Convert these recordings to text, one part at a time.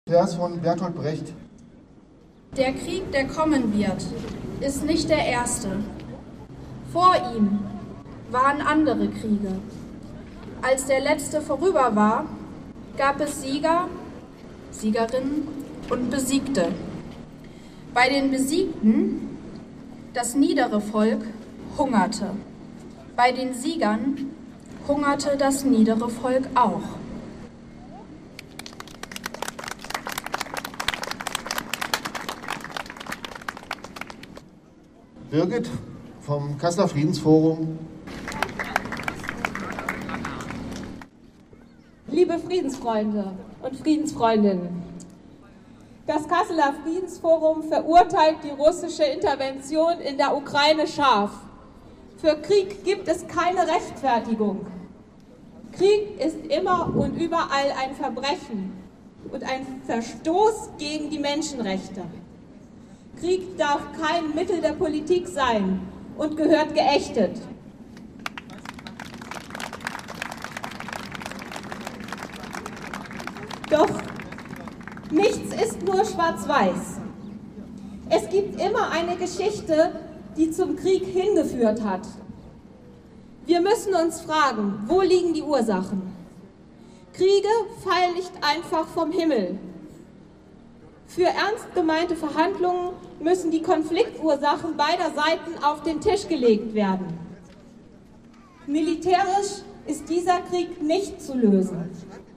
Vers von Bertolt Brecht. Der Krieg, der kommen wird, ist nicht der erste. Vor ihm waren andere Kriege. Als der letzte vorüber war, gab es Sieger, Siegerinnen und Besiegte. Bei den Besiegten, das niedere Volk, hungerte. Bei den Siegern hungerte das niedere Volk auch. Birgit vom Kasseler Friedensforum. Liebe Friedensfreunde und Friedensfreundinnen, das Kasseler Friedensforum verurteilt die russische Intervention in der Ukraine scharf. Für Krieg gibt es keine Rechtfertigung. Krieg ist immer und überall ein Verbrechen und ein Verstoß gegen die Menschenrechte. Krieg darf kein Mittel der Politik sein und gehört geächtet. Doch nichts ist nur schwarz-weiß. Es gibt immer eine Geschichte, die zum Krieg hingeführt hat. Wir müssen uns fragen, wo liegen die Ursachen? Kriege fallen nicht einfach vom Himmel. Für ernst gemeinte Verhandlungen müssen die Konfliktursachen beider Seiten auf den Tisch gelegt werden. Militärisch ist dieser Krieg nicht zu lösen.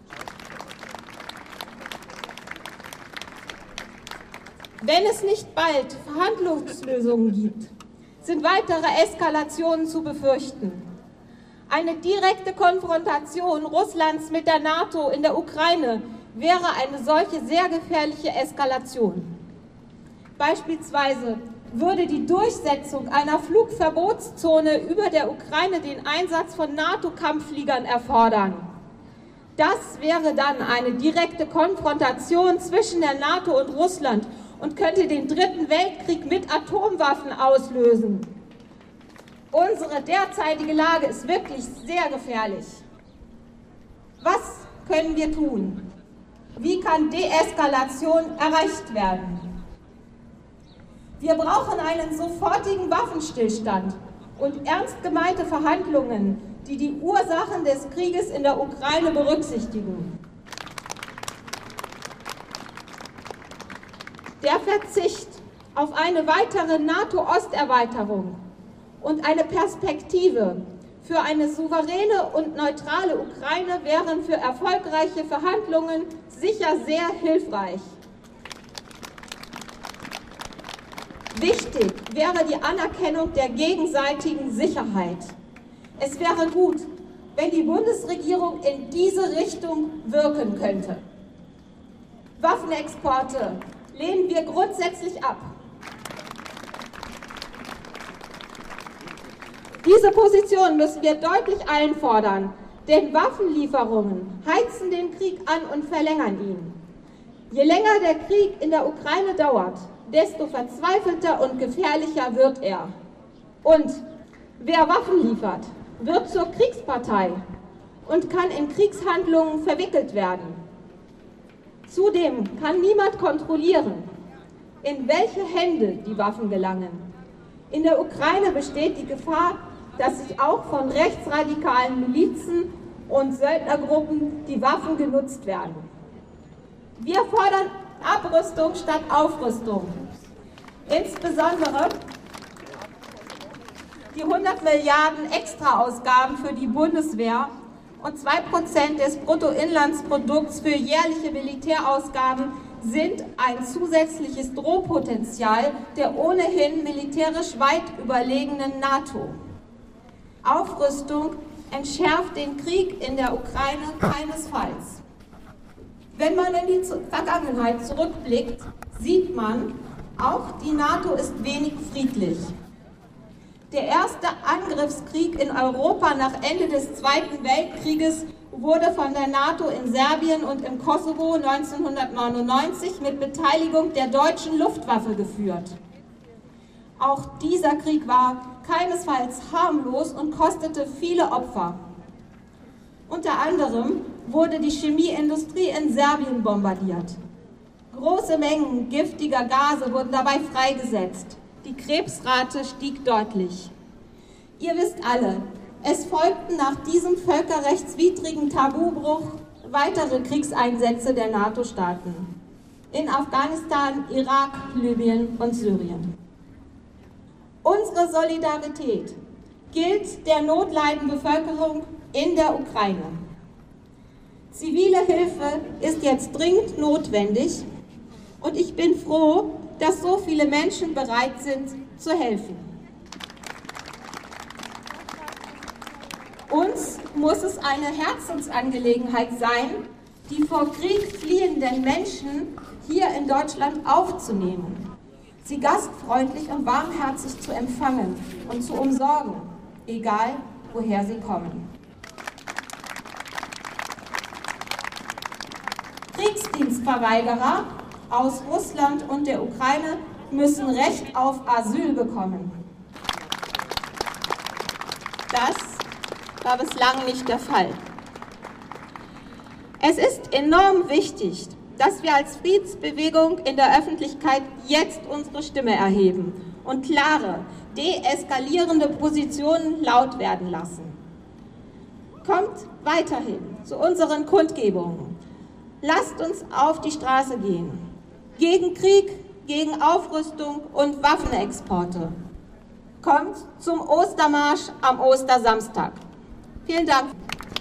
Wenn es nicht bald Verhandlungslösungen gibt, sind weitere Eskalationen zu befürchten. Eine direkte Konfrontation Russlands mit der NATO in der Ukraine wäre eine solche sehr gefährliche Eskalation. Beispielsweise würde die Durchsetzung einer Flugverbotszone über der Ukraine den Einsatz von NATO-Kampffliegern erfordern. Das wäre dann eine direkte Konfrontation zwischen der NATO und Russland und könnte den Dritten Weltkrieg mit Atomwaffen auslösen. Unsere derzeitige Lage ist wirklich sehr gefährlich. Was können wir tun? Wie kann Deeskalation erreicht werden? Wir brauchen einen sofortigen Waffenstillstand und ernst gemeinte Verhandlungen, die die Ursachen des Krieges in der Ukraine berücksichtigen. Der Verzicht auf eine weitere NATO-Osterweiterung und eine Perspektive für eine souveräne und neutrale Ukraine wären für erfolgreiche Verhandlungen sicher sehr hilfreich. Wichtig wäre die Anerkennung der gegenseitigen Sicherheit. Es wäre gut, wenn die Bundesregierung in diese Richtung wirken könnte. Waffenexporte lehnen wir grundsätzlich ab. Diese Position müssen wir deutlich einfordern, denn Waffenlieferungen heizen den Krieg an und verlängern ihn. Je länger der Krieg in der Ukraine dauert, desto verzweifelter und gefährlicher wird er. Und wer Waffen liefert, wird zur Kriegspartei und kann in Kriegshandlungen verwickelt werden. Zudem kann niemand kontrollieren, in welche Hände die Waffen gelangen. In der Ukraine besteht die Gefahr, dass sich auch von rechtsradikalen Milizen und Söldnergruppen die Waffen genutzt werden. Wir fordern Abrüstung statt Aufrüstung. Insbesondere die 100 Milliarden Extraausgaben für die Bundeswehr und 2% des Bruttoinlandsprodukts für jährliche Militärausgaben sind ein zusätzliches Drohpotenzial der ohnehin militärisch weit überlegenen NATO. Aufrüstung entschärft den Krieg in der Ukraine keinesfalls. Wenn man in die Vergangenheit zurückblickt, sieht man, auch die NATO ist wenig friedlich. Der erste Angriffskrieg in Europa nach Ende des Zweiten Weltkrieges wurde von der NATO in Serbien und im Kosovo 1999 mit Beteiligung der deutschen Luftwaffe geführt. Auch dieser Krieg war keinesfalls harmlos und kostete viele Opfer. Unter anderem wurde die Chemieindustrie in Serbien bombardiert. Große Mengen giftiger Gase wurden dabei freigesetzt. Die Krebsrate stieg deutlich. Ihr wisst alle, es folgten nach diesem völkerrechtswidrigen Tabubruch weitere Kriegseinsätze der NATO-Staaten in Afghanistan, Irak, Libyen und Syrien. Unsere Solidarität gilt der notleidenden Bevölkerung in der Ukraine. Zivile Hilfe ist jetzt dringend notwendig und ich bin froh, dass so viele Menschen bereit sind, zu helfen. Uns muss es eine Herzensangelegenheit sein, die vor Krieg fliehenden Menschen hier in Deutschland aufzunehmen, sie gastfreundlich und warmherzig zu empfangen und zu umsorgen, egal woher sie kommen. Kriegsdienstverweigerer aus Russland und der Ukraine müssen Recht auf Asyl bekommen. Das war bislang nicht der Fall. Es ist enorm wichtig, dass wir als Friedensbewegung in der Öffentlichkeit jetzt unsere Stimme erheben und klare, deeskalierende Positionen laut werden lassen. Kommt weiterhin zu unseren Kundgebungen. Lasst uns auf die Straße gehen. Gegen Krieg, gegen Aufrüstung und Waffenexporte. Kommt zum Ostermarsch am Ostersamstag. Vielen Dank.